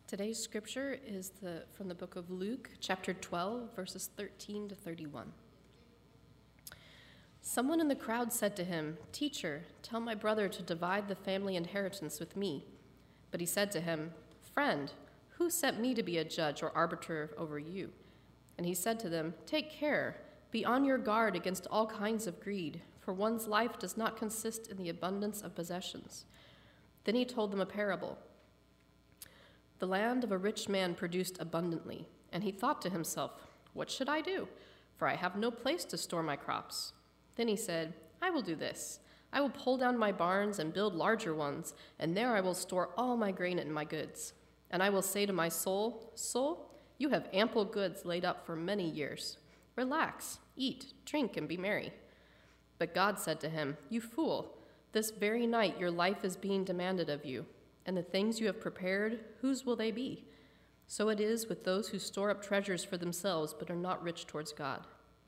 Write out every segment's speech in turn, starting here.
Today's scripture is from the book of Luke, chapter 12, verses 13 to 31. Someone in the crowd said to him, "Teacher, tell my brother to divide the family inheritance with me." But he said to him, "Friend, who sent me to be a judge or arbiter over you?" And he said to them, "Take care, be on your guard against all kinds of greed, for one's life does not consist in the abundance of possessions." Then he told them a parable. The land of a rich man produced abundantly, and he thought to himself, "What should I do? For I have no place to store my crops." Then he said, "I will do this. I will pull down my barns and build larger ones, and there I will store all my grain and my goods. And I will say to my soul, 'Soul, you have ample goods laid up for many years. Relax, eat, drink, and be merry.' But God said to him, 'You fool, this very night your life is being demanded of you. And the things you have prepared, whose will they be? So it is with those who store up treasures for themselves but are not rich towards God."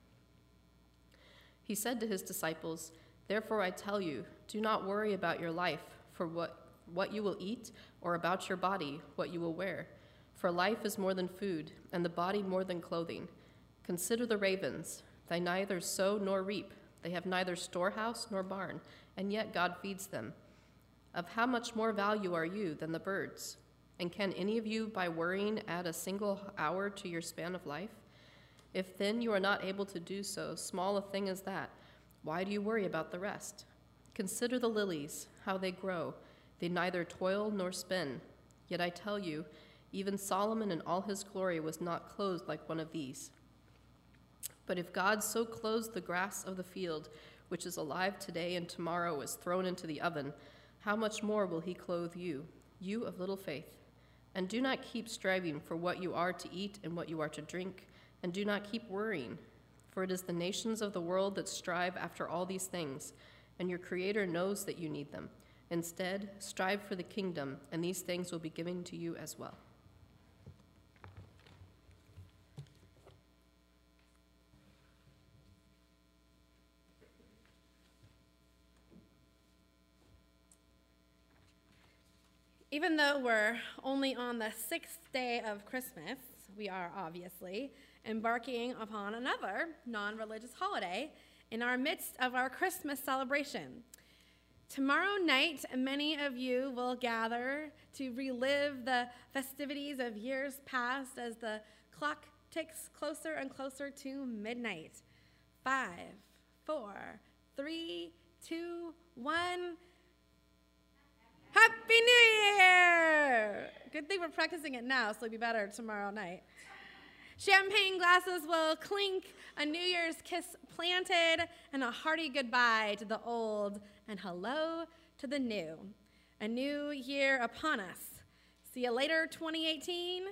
He said to his disciples, "Therefore I tell you, do not worry about your life, for what you will eat, or about your body, what you will wear. For life is more than food, and the body more than clothing. Consider the ravens. They neither sow nor reap. They have neither storehouse nor barn, and yet God feeds them. Of how much more value are you than the birds? And can any of you, by worrying, add a single hour to your span of life? If then you are not able to do so small a thing as that, why do you worry about the rest? Consider the lilies, how they grow. They neither toil nor spin. Yet I tell you, even Solomon in all his glory was not clothed like one of these. But if God so clothes the grass of the field, which is alive today and tomorrow is thrown into the oven, how much more will he clothe you, you of little faith? And do not keep striving for what you are to eat and what you are to drink, and do not keep worrying, for it is the nations of the world that strive after all these things, and your Creator knows that you need them. Instead, strive for the kingdom, and these things will be given to you as well." Even though we're only on the 6th day of Christmas, we are obviously embarking upon another non-religious holiday in our midst of our Christmas celebration. Tomorrow night, many of you will gather to relive the festivities of years past as the clock ticks closer and closer to midnight. 5, 4, 3, 2, 1... Happy New Year! Good thing we're practicing it now, so it'll be better tomorrow night. Champagne glasses will clink, a New Year's kiss planted, and a hearty goodbye to the old, and hello to the new. A new year upon us. See you later, 2018.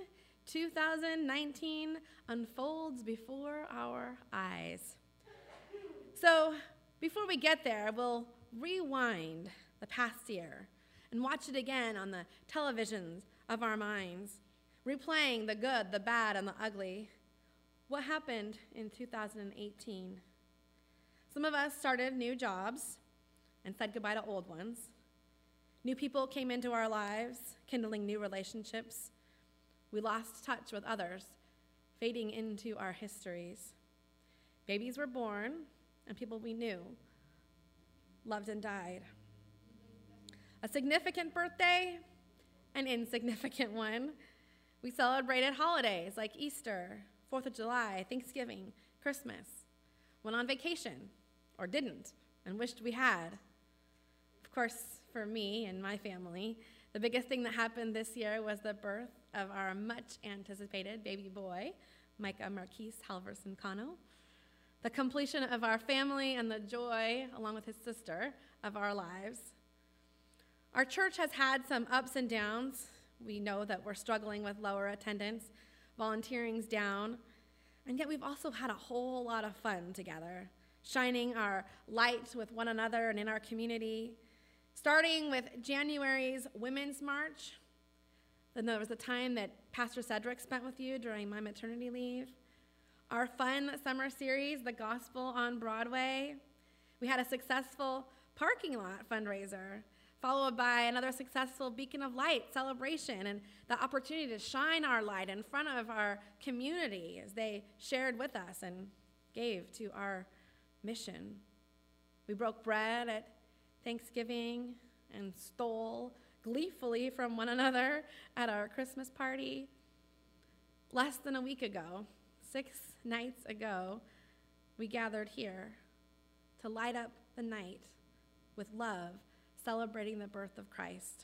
2019 unfolds before our eyes. So, before we get there, we'll rewind the past year and watch it again on the televisions of our minds, replaying the good, the bad, and the ugly. What happened in 2018? Some of us started new jobs and said goodbye to old ones. New people came into our lives, kindling new relationships. We lost touch with others, fading into our histories. Babies were born, and people we knew loved and died. A significant birthday, an insignificant one. We celebrated holidays like Easter, 4th of July, Thanksgiving, Christmas. Went on vacation, or didn't, and wished we had. Of course, for me and my family, the biggest thing that happened this year was the birth of our much-anticipated baby boy, Micah Marquise Halverson Cano, the completion of our family and the joy, along with his sister, of our lives. Our church has had some ups and downs. We know that we're struggling with lower attendance, volunteering's down, and yet we've also had a whole lot of fun together, shining our light with one another and in our community, starting with January's Women's March. Then there was the time that Pastor Cedric spent with you during my maternity leave. Our fun summer series, The Gospel on Broadway. We had a successful parking lot fundraiser followed by another successful Beacon of Light celebration and the opportunity to shine our light in front of our community as they shared with us and gave to our mission. We broke bread at Thanksgiving and stole gleefully from one another at our Christmas party. Less than a week ago, 6 nights ago, we gathered here to light up the night with love, celebrating the birth of Christ.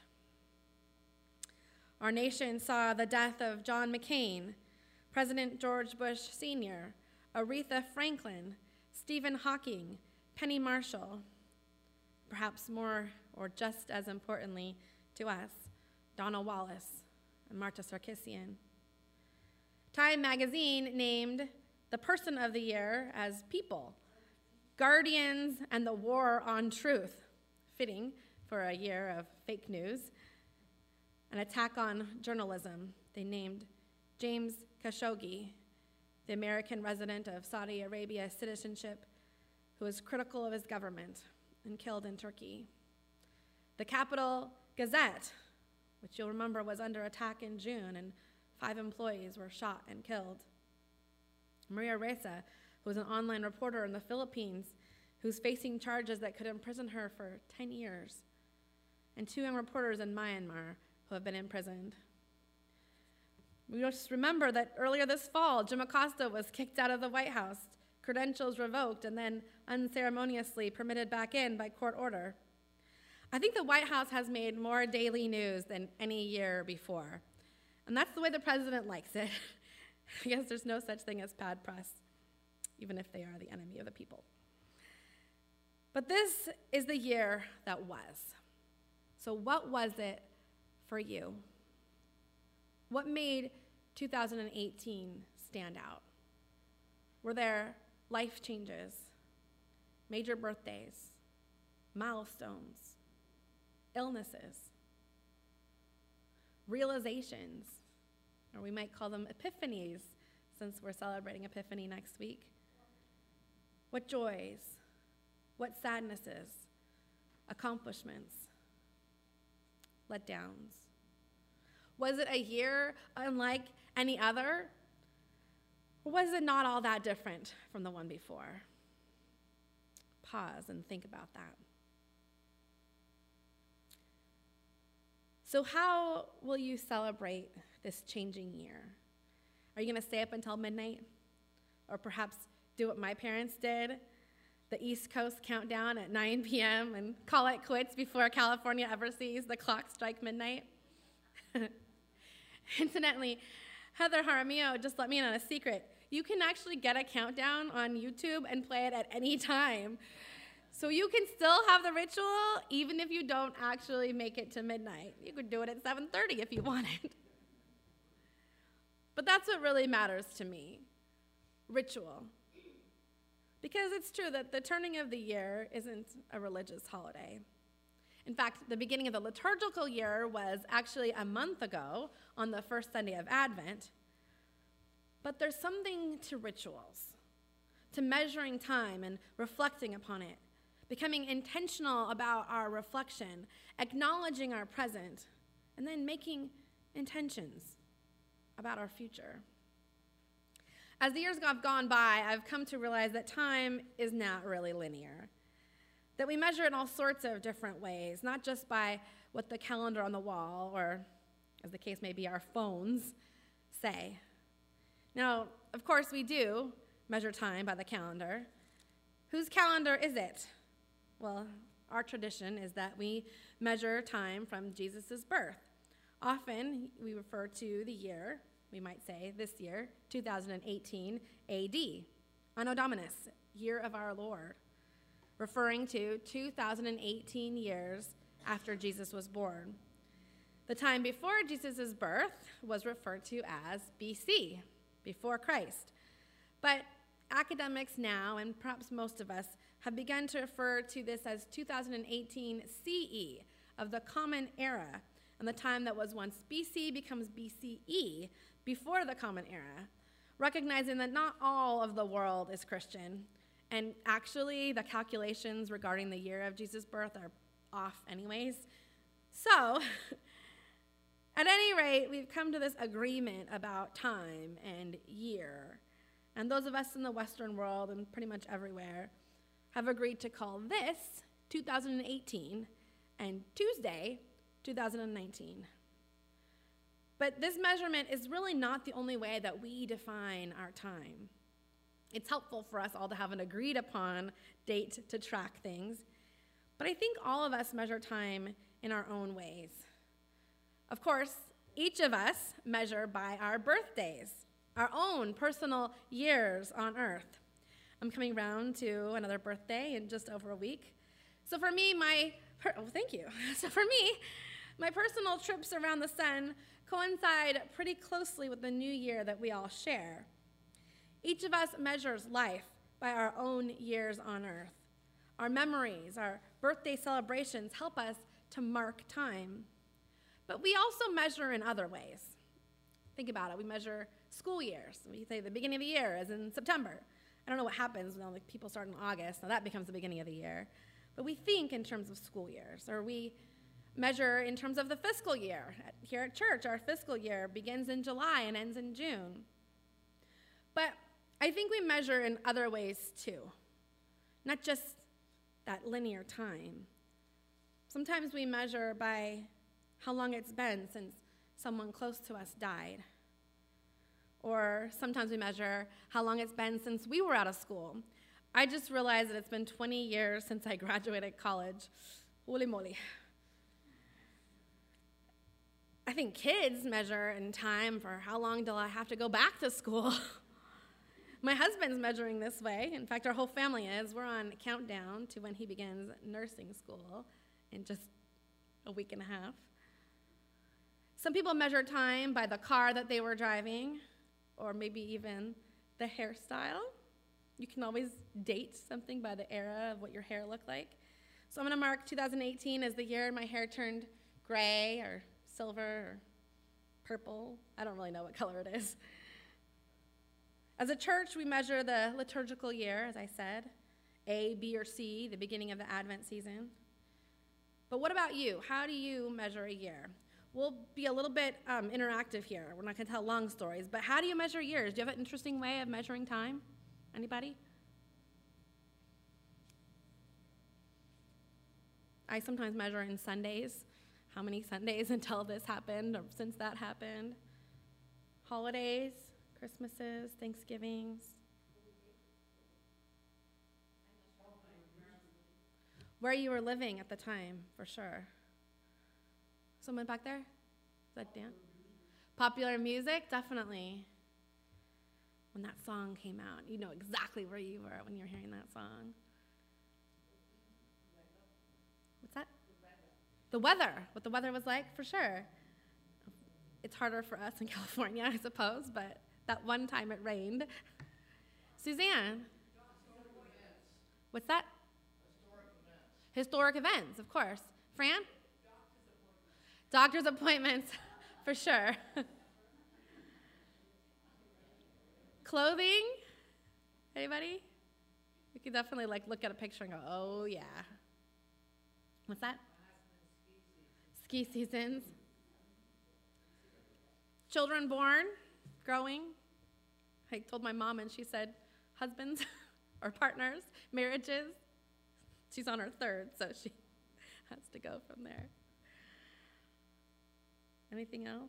Our nation saw the death of John McCain, President George Bush Sr., Aretha Franklin, Stephen Hawking, Penny Marshall, perhaps more or just as importantly to us, Donna Wallace and Marta Sarkisian. Time magazine named the person of the year as People, Guardians, and the War on Truth, fitting for a year of fake news. An attack on journalism, they named James Khashoggi, the American resident of Saudi Arabia citizenship who was critical of his government and killed in Turkey. The Capital Gazette, which you'll remember was under attack in June, and 5 employees were shot and killed. Maria Ressa, who was an online reporter in the Philippines, who's facing charges that could imprison her for 10 years. And 2 young reporters in Myanmar who have been imprisoned. We just remember that earlier this fall, Jim Acosta was kicked out of the White House, credentials revoked, and then unceremoniously permitted back in by court order. I think the White House has made more daily news than any year before. And that's the way the president likes it. I guess there's no such thing as bad press, even if they are the enemy of the people. But this is the year that was. So what was it for you? What made 2018 stand out? Were there life changes, major birthdays, milestones, illnesses, realizations, or we might call them epiphanies since we're celebrating Epiphany next week? What joys, what sadnesses, accomplishments, letdowns? Was it a year unlike any other? Or was it not all that different from the one before? Pause and think about that. So how will you celebrate this changing year? Are you going to stay up until midnight? Or perhaps do what my parents did, the East Coast countdown at 9 p.m. and call it quits before California ever sees the clock strike midnight? Incidentally, Heather Jaramillo just let me in on a secret. You can actually get a countdown on YouTube and play it at any time. So you can still have the ritual even if you don't actually make it to midnight. You could do it at 7:30 if you wanted. But that's what really matters to me, ritual. Because it's true that the turning of the year isn't a religious holiday. In fact, the beginning of the liturgical year was actually a month ago on the first Sunday of Advent. But there's something to rituals, to measuring time and reflecting upon it, becoming intentional about our reflection, acknowledging our present, and then making intentions about our future. As the years have gone by, I've come to realize that time is not really linear, that we measure it in all sorts of different ways, not just by what the calendar on the wall, or as the case may be, our phones say. Now, of course, we do measure time by the calendar. Whose calendar is it? Well, our tradition is that we measure time from Jesus' birth. Often, we refer to the year, we might say this year, 2018 AD, Anno Dominus, year of our Lord, referring to 2018 years after Jesus was born. The time before Jesus' birth was referred to as BC, before Christ. But academics now, and perhaps most of us, have begun to refer to this as 2018 CE, of the Common Era, and the time that was once BC becomes BCE, before the Common Era, recognizing that not all of the world is Christian, and actually the calculations regarding the year of Jesus' birth are off anyways. So, at any rate, we've come to this agreement about time and year. And those of us in the Western world and pretty much everywhere have agreed to call this 2018 and Tuesday 2019. But this measurement is really not the only way that we define our time. It's helpful for us all to have an agreed upon date to track things. But I think all of us measure time in our own ways. Of course, each of us measure by our birthdays, our own personal years on earth. I'm coming round to another birthday in just over a week. So for me, thank you. So for me, my personal trips around the sun coincide pretty closely with the new year that we all share. Each of us measures life by our own years on earth. Our memories, our birthday celebrations help us to mark time. But we also measure in other ways. Think about it. We measure school years. We say the beginning of the year is in September. I don't know what happens when people start in August. Now that becomes the beginning of the year. But we think in terms of school years, or we measure in terms of the fiscal year. Here at church, our fiscal year begins in July and ends in June. But I think we measure in other ways too, not just that linear time. Sometimes we measure by how long it's been since someone close to us died. Or sometimes we measure how long it's been since we were out of school. I just realized that it's been 20 years since I graduated college. Holy moly. I think kids measure in time for how long till I have to go back to school. My husband's measuring this way. In fact, our whole family is. We're on a countdown to when he begins nursing school in just a week and a half. Some people measure time by the car that they were driving, or maybe even the hairstyle. You can always date something by the era of what your hair looked like. So I'm going to mark 2018 as the year my hair turned gray or silver or purple. I don't really know what color it is. As a church, we measure the liturgical year, as I said, A, B, or C, the beginning of the Advent season. But what about you? How do you measure a year? We'll be a little bit interactive here. We're not going to tell long stories, but how do you measure years? Do you have an interesting way of measuring time? Anybody? I sometimes measure in Sundays. How many Sundays until this happened or since that happened? Holidays, Christmases, Thanksgivings. Where you were living at the time, for sure. Someone back there? Is that Dan? Popular music, definitely. When that song came out, you know exactly where you were when you were hearing that song. What's that? The weather. What the weather was like, for sure. It's harder for us in California, I suppose, but that one time it rained. Suzanne? What's that? Historic events, of course. Fran? Doctor's appointments, for sure. Clothing? Anybody? You can definitely look at a picture and go, oh yeah. What's that? Ski seasons. Children born, growing. I told my mom and she said husbands or partners, marriages. She's on her third, so she has to go from there. Anything else?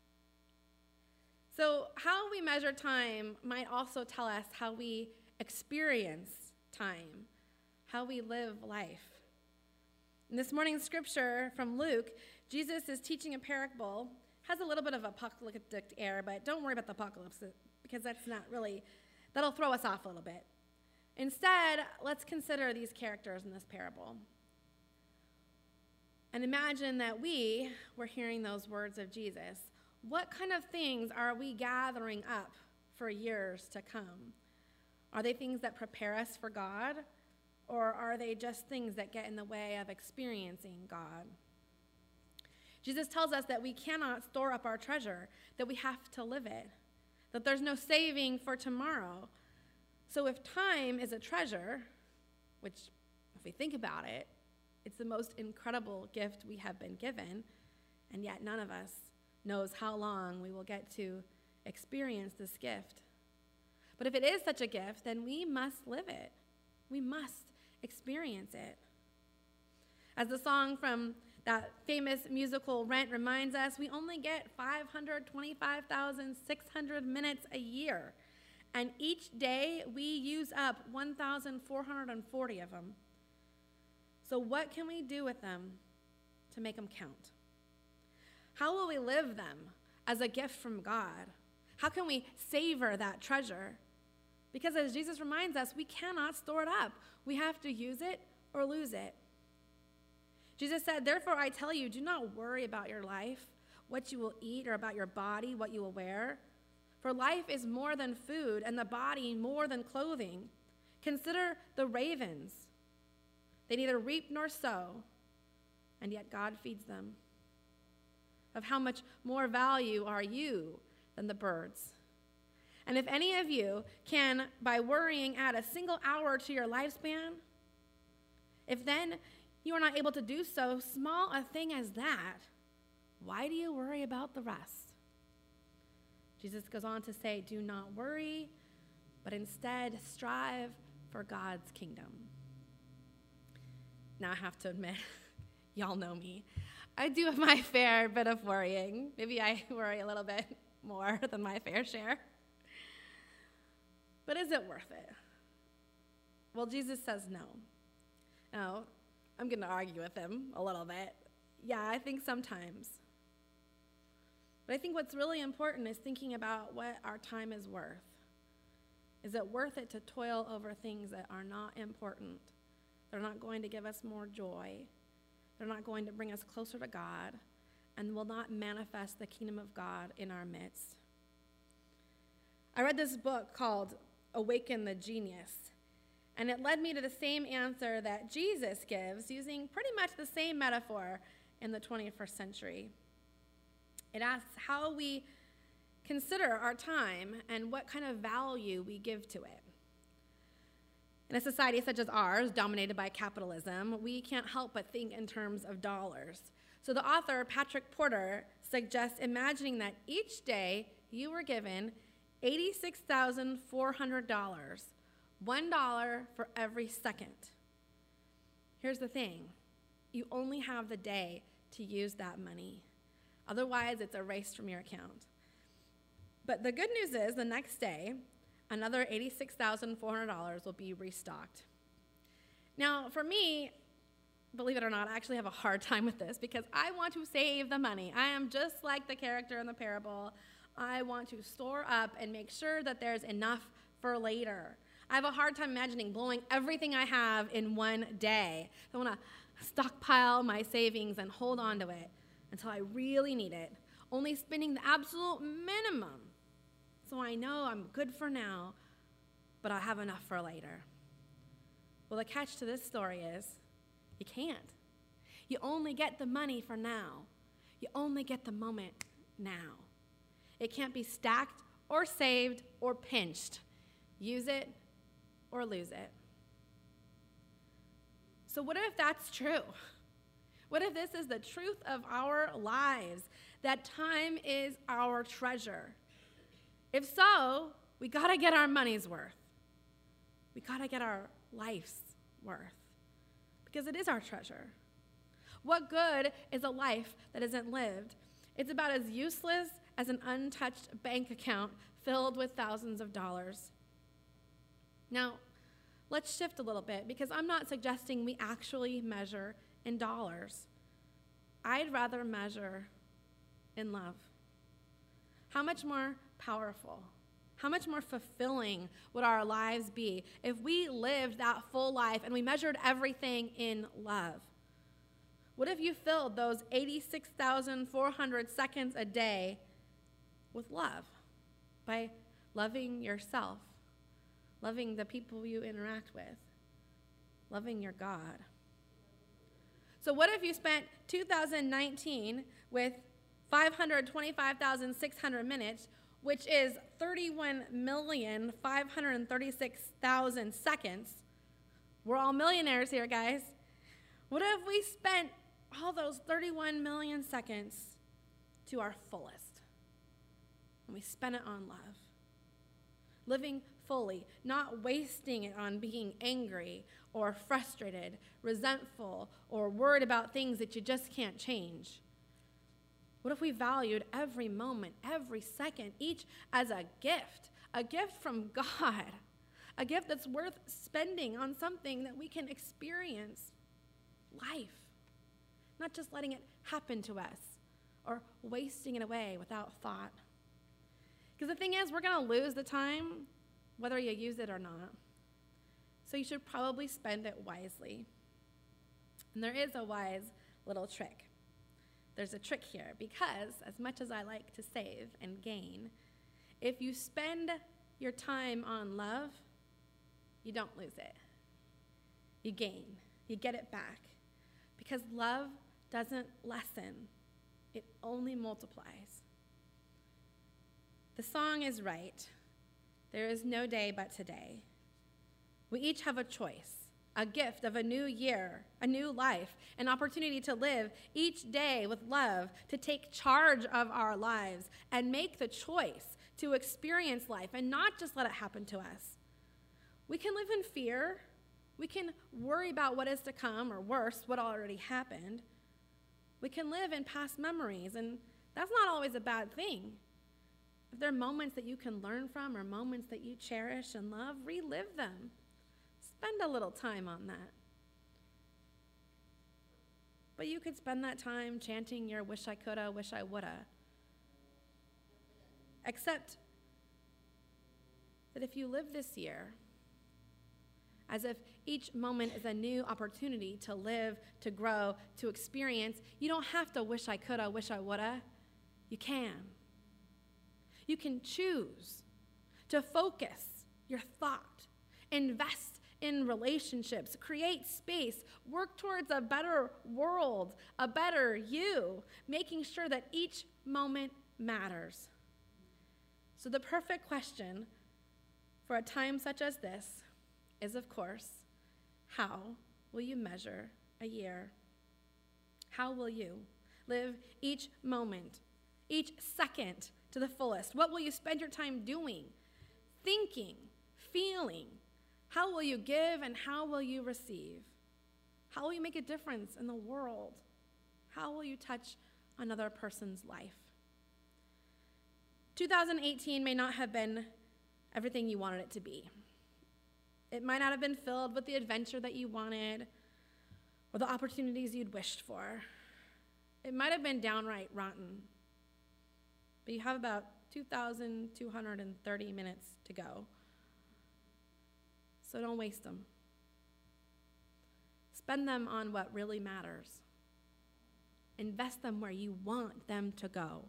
So how we measure time might also tell us how we experience time, how we live life. In this morning's scripture from Luke, Jesus is teaching a parable. Has a little bit of apocalyptic air, but don't worry about the apocalypse because that'll throw us off a little bit. Instead, let's consider these characters in this parable. And imagine that we were hearing those words of Jesus. What kind of things are we gathering up for years to come? Are they things that prepare us for God? Or are they just things that get in the way of experiencing God? Jesus tells us that we cannot store up our treasure, that we have to live it, that there's no saving for tomorrow. So if time is a treasure, which if we think about it, It's the most incredible gift we have been given, and yet none of us knows how long we will get to experience this gift. But if it is such a gift, then we must live it. We must experience it. As the song from that famous musical Rent reminds us, we only get 525,600 minutes a year, and each day we use up 1,440 of them. So what can we do with them to make them count? How will we live them as a gift from God? How can we savor that treasure? Because as Jesus reminds us, we cannot store it up. We have to use it or lose it. Jesus said, "Therefore I tell you, do not worry about your life, what you will eat, or about your body, what you will wear. For life is more than food, and the body more than clothing. Consider the ravens. They neither reap nor sow, and yet God feeds them. Of how much more value are you than the birds? And if any of you can, by worrying, add a single hour to your lifespan, if then you are not able to do so small a thing as that, why do you worry about the rest?" Jesus goes on to say, "Do not worry, but instead strive for God's kingdom." Now I have to admit, y'all know me. I do have my fair bit of worrying. Maybe I worry a little bit more than my fair share. But is it worth it? Well, Jesus says no. Now, I'm going to argue with him a little bit. Yeah, I think sometimes. But I think what's really important is thinking about what our time is worth. Is it worth it to toil over things that are not important? They're not going to give us more joy. They're not going to bring us closer to God, and will not manifest the kingdom of God in our midst. I read this book called Awaken the Genius, and it led me to the same answer that Jesus gives, using pretty much the same metaphor in the 21st century. It asks how we consider our time and what kind of value we give to it. In a society such as ours, dominated by capitalism, we can't help but think in terms of dollars. So the author, Patrick Porter, suggests imagining that each day you were given $86,400, $1 for every second. Here's the thing. You only have the day to use that money. Otherwise, it's erased from your account. But the good news is the next day, another $86,400 will be restocked. Now, for me, believe it or not, I actually have a hard time with this because I want to save the money. I am just like the character in the parable. I want to store up and make sure that there's enough for later. I have a hard time imagining blowing everything I have in one day. I want to stockpile my savings and hold on to it until I really need it, only spending the absolute minimum so I know I'm good for now, but I'll have enough for later. Well, the catch to this story is you can't. You only get the money for now. You only get the moment now. It can't be stacked or saved or pinched. Use it or lose it. So what if that's true? What if this is the truth of our lives, that time is our treasure? If so, we got to get our money's worth. We got to get our life's worth because it is our treasure. What good is a life that isn't lived? It's about as useless as an untouched bank account filled with thousands of dollars. Now, let's shift a little bit because I'm not suggesting we actually measure in dollars. I'd rather measure in love. How much more powerful, how much more fulfilling would our lives be if we lived that full life and we measured everything in love? What if you filled those 86,400 seconds a day with love by loving yourself, loving the people you interact with, loving your God? So what if you spent 2019 with 525,600 minutes, which is 31,536,000 seconds? We're all millionaires here, guys. What if we spent all those 31 million seconds to our fullest? And we spent it on love. Living fully, not wasting it on being angry or frustrated, resentful, or worried about things that you just can't change. What if we valued every moment, every second, each as a gift from God, a gift that's worth spending on something that we can experience, life, not just letting it happen to us or wasting it away without thought. Because the thing is, we're going to lose the time whether you use it or not. So you should probably spend it wisely. And there is a wise little trick. There's a trick here because as much as I like to save and gain, if you spend your time on love, you don't lose it. You gain. You get it back. Because love doesn't lessen. It only multiplies. The song is right. There is no day but today. We each have a choice, a gift of a new year, a new life, an opportunity to live each day with love, to take charge of our lives and make the choice to experience life and not just let it happen to us. We can live in fear. We can worry about what is to come, or worse, what already happened. We can live in past memories, and that's not always a bad thing. If there are moments that you can learn from or moments that you cherish and love, relive them. Spend a little time on that. But you could spend that time chanting your wish I coulda, wish I woulda. Except that if you live this year as if each moment is a new opportunity to live, to grow, to experience, you don't have to wish I coulda, wish I woulda. You can. You can choose to focus your thought, invest in relationships, create space, work towards a better world, a better you, making sure that each moment matters. So the perfect question for a time such as this is, of course, how will you measure a year? How will you live each moment, each second to the fullest? What will you spend your time doing, thinking, feeling? How will you give and how will you receive? How will you make a difference in the world? How will you touch another person's life? 2018 may not have been everything you wanted it to be. It might not have been filled with the adventure that you wanted or the opportunities you'd wished for. It might have been downright rotten. But you have about 2,230 minutes to go. So don't waste them. Spend them on what really matters. Invest them where you want them to go.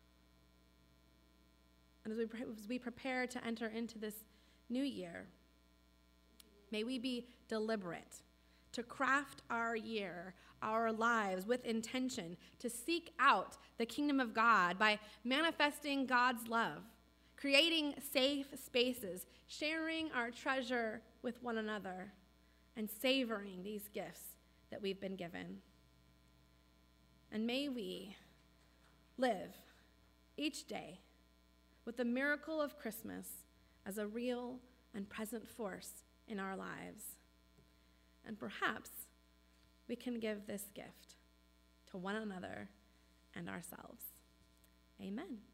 And as we prepare to enter into this new year, may we be deliberate to craft our year, our lives with intention, to seek out the kingdom of God by manifesting God's love, creating safe spaces, sharing our treasure with one another, and savoring these gifts that we've been given. And may we live each day with the miracle of Christmas as a real and present force in our lives. And perhaps we can give this gift to one another and ourselves. Amen.